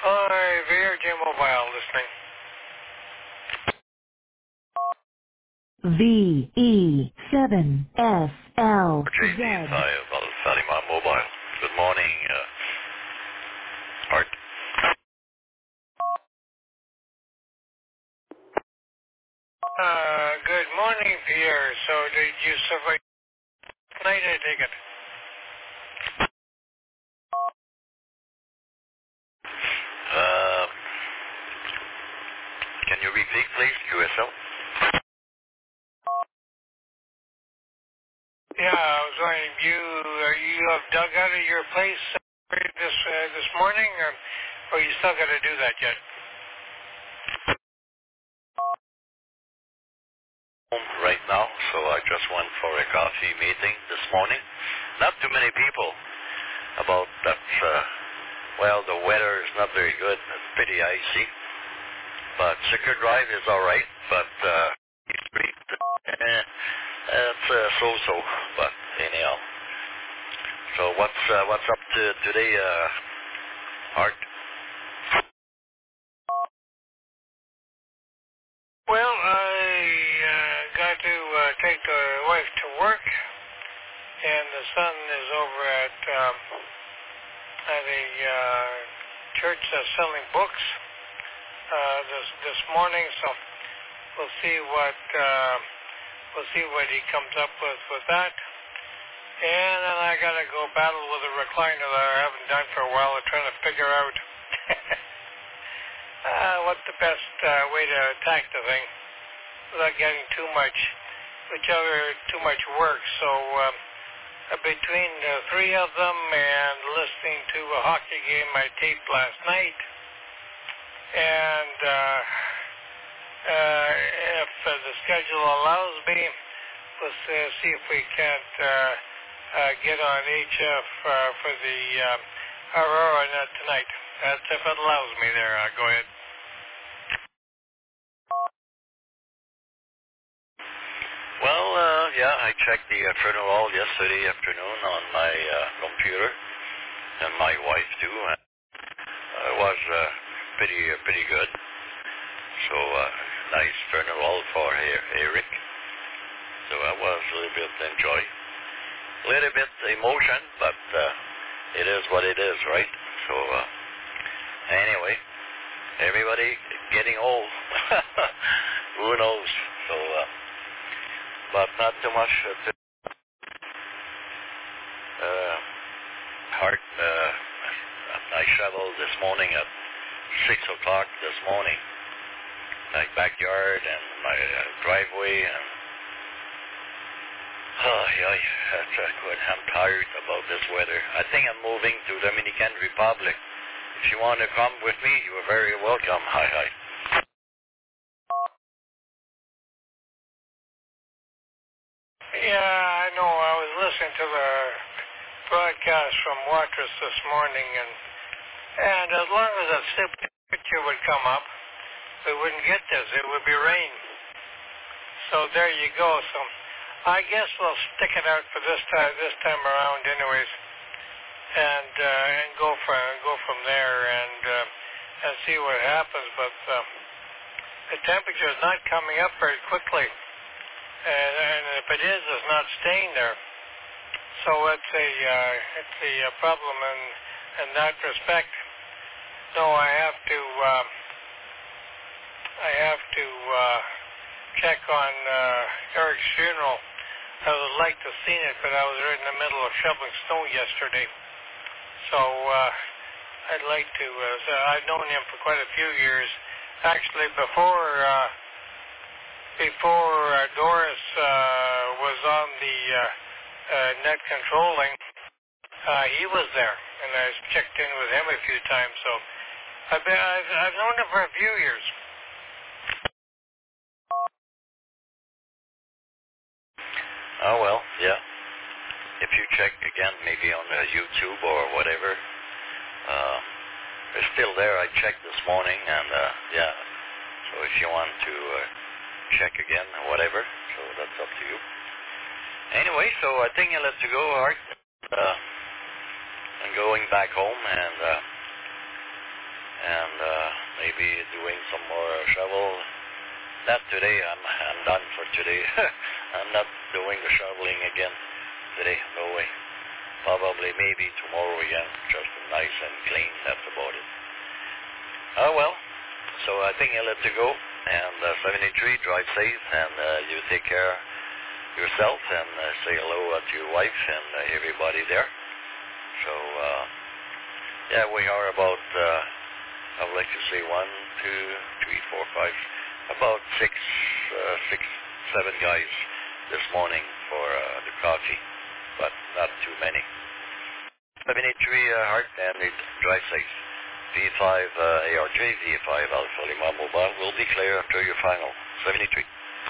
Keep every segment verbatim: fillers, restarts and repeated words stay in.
Hi, V R J Mobile listening. V E seven S L J D, Z. hi, Val Fatima Mobile. Good morning, uh, Art. Uh, good morning, Pierre. So did you survive tonight, I take it? Uh, can you repeat, please, Q S L? Yeah, I was wondering, you uh, you have dug out of your place uh, this uh, this morning, or, or you still got to do that yet? Home right now, so I just went for a coffee meeting this morning. Not too many people about that, uh, well, the weather is not very good. It's pretty icy. But Secure Drive is all right, but uh, East Street, eh, it's uh, so-so, but anyhow. So what's uh, what's up to today, uh, Art? Well, I uh, got to uh, take the wife to work, and the son is over at um, at a uh, church that's selling books uh, this this morning. So we'll see what uh, we'll see what he comes up with with that. And then I gotta go battle with a recliner that I haven't done for a while. I'm trying to figure out uh, what the best uh, way to attack the thing without getting too much, whichever too much work. So um, uh, between the three of them and listening to a hockey game I taped last night, and uh, uh, if uh, the schedule allows me, let's uh, see if we can't uh, uh, get on H F uh, for the uh, Aurora net tonight. That's if it allows me there. Uh, go ahead. Well, uh, yeah, I checked the uh, Trinidad yesterday afternoon on my uh, computer, and my wife too, and it was uh, pretty uh, pretty good. So uh, nice Trinidad for E- Eric. So I was a little bit enjoy, a little bit emotion, but uh, it is what it is, right? So uh, anyway, everybody getting old. Who knows? So, uh, but not too much. Uh, to, uh, hard. Uh, I traveled this morning at six o'clock this morning. My backyard and my uh, driveway, and oh yeah, that's uh, good. I'm tired about this weather. I think I'm moving to Dominican Republic. If you want to come with me, you are very welcome. Hi, hi. Yeah, I know. I was listening to the broadcast from Watrous this morning, and and as long as a temperature would come up, we wouldn't get this. It would be rain. So there you go. So I guess we'll stick it out for this time this time around, anyways, and uh, and go for go from there and uh, and see what happens. But uh, the temperature is not coming up very quickly, and, and if it is, it's not staying there. So it's a uh, it's a uh, problem in in that respect. So I have to uh, I have to uh, check on uh, Eric's funeral. I would like to have seen it, but I was right in the middle of shoveling snow yesterday. So uh, I'd like to. Uh, so I've known him for quite a few years. Actually, before uh, before uh, Doris uh, was on the uh, uh, net controlling, uh, he was there, and I checked in with him a few times. So I've been, I've, I've known him for a few years. Oh well, yeah. If you check again, maybe on uh, YouTube or whatever, uh, it's still there. I checked this morning, and uh, yeah. So if you want to uh, check again, or whatever, so that's up to you. Anyway, so I think I'll let you go, Art. Uh, I'm going back home, and uh, and uh, maybe doing some more shovel. Not today. I'm I'm done for today. I'm not doing the shoveling again today. No way. Probably maybe tomorrow again. Just nice and clean. That's about it. Oh well. So I think I'll let you go. And uh, seventy-three, drive safe, and uh, you take care yourself, and uh, say hello to your wife and uh, everybody there. So uh, yeah, we are about. Uh, I would like to say one, two, three, four, five, about six, uh, six, seven guys this morning for uh, the coffee, but not too many. seventy-three uh, Heart and it drive safe. V five uh, A R J, V five Alpha Lima Mobile will be clear after your final. seventy-three.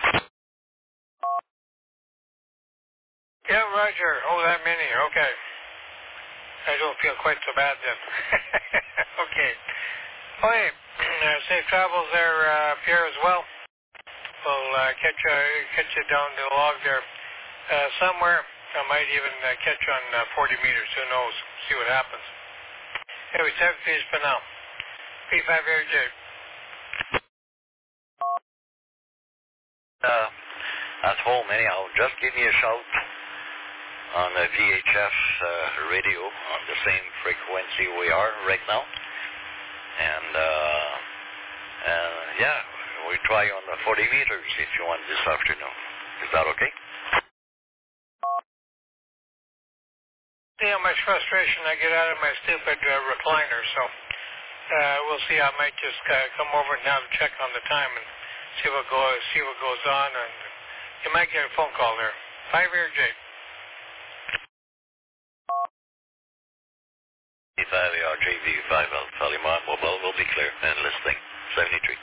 Yeah, Roger. Oh, that many. Okay. I don't feel quite so bad then. Okay. Okay. Uh, safe travels there, uh, Pierre, as well. We'll uh, catch, uh, catch you down the log there uh, somewhere. I might even uh, catch on uh, forty meters. Who knows? See what happens. Anyway, seven feet for now. V five A R J. Uh, at home, anyhow, just give me a shout on the V H F uh, radio on the same frequency we are right now. And, uh, uh, yeah, we try on the forty meters if you want this afternoon. Is that okay? See how much frustration I get out of my stupid uh, recliner, so uh, we'll see. I might just uh, come over now to check on the time and see what goes, see what goes on, and you might get a phone call there. five A R J. V five A R J, V five Alpha Lima Mobile will be clear and listing. seventy-three.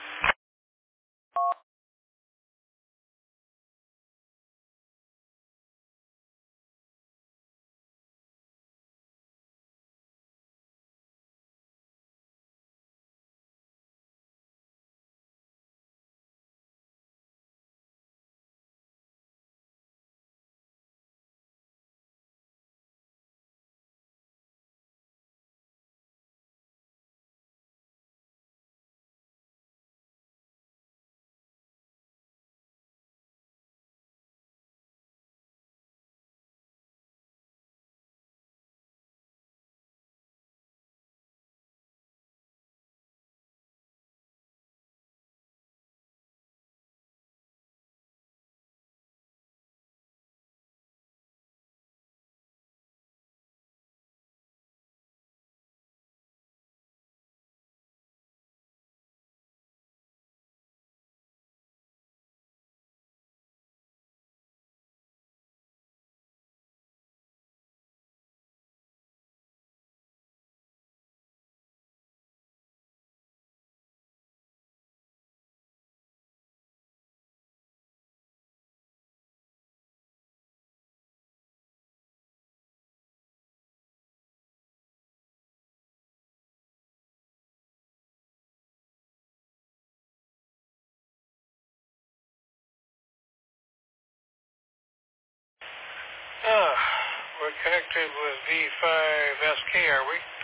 Uh, we're connected with V five S K, are we?